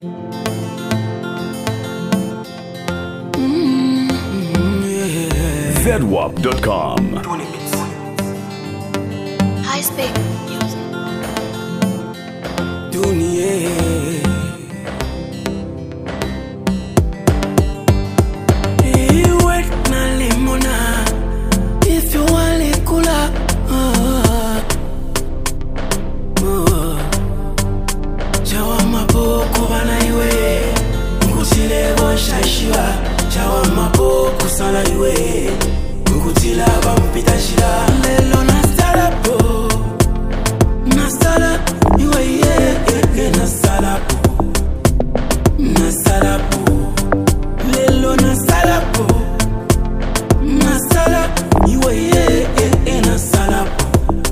ZWAP.com. High speed music. Dunia iwe na limona if you wale kula chawa maboko bana iwe ngusile boshashira chawa maboko sala iwe ngutila bampita shira lelo na starapo nasala iwe nasalapo lelo nasalapo nasala iwe nasalapo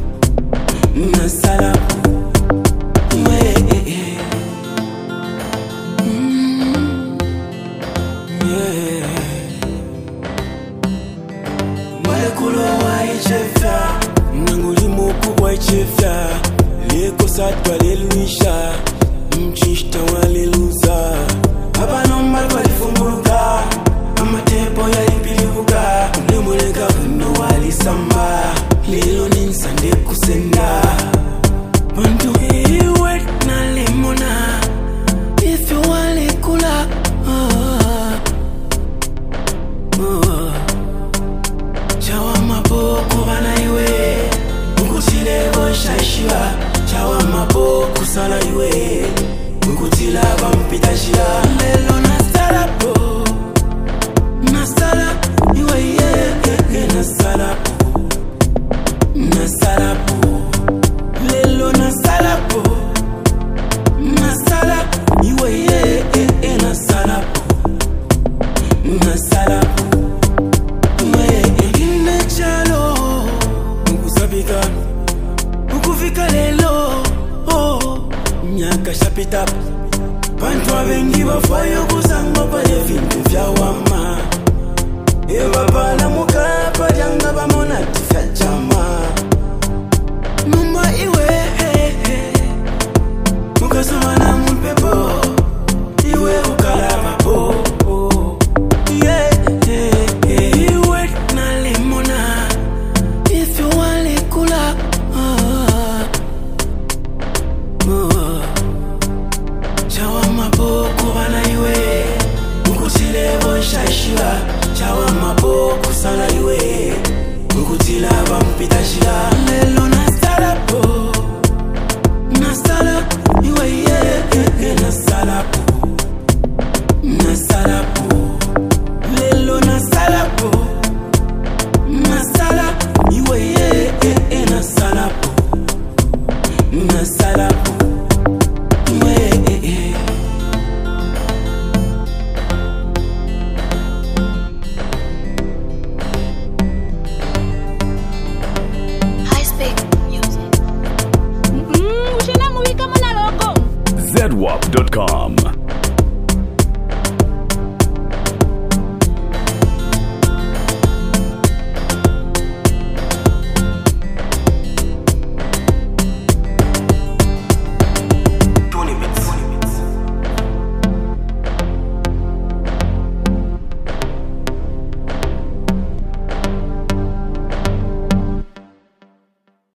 molekulo wa ichefya nangulimo kubwa ichefya leko satwa leluisha mchishta waleluza abanomba walifumburuka amatepo yalipilivuka ulemuleka wino walisamba lelo ninsande kusenda bantu iwe na limona ife walikula chawa maboko bana iwe ngusile boshashira chawa maboko sala iwe ngutila bampita shira lelo nasalapo nasala iwe nasalapo lelo nasalapo nasala iwe nasalapo chalo ngusabika ukufika lelo nyaka shapita bantu abengi bafayo kuzanga pale vintu vya wama ebabala mukapa janga bamona tifya chama numba iwe mukasomana mpepo iwe ukarabapo iwe na limona if you wale kula chawa maboko bana iwe ngusile boshashira chawa maboko sala iwe ngutila bampita shira lelo nasalapo nasala iwe nasalapo lelo nasalapo nasala iwe nasalapo High speed music. Ushina muwika muna logo. ZWAP.com.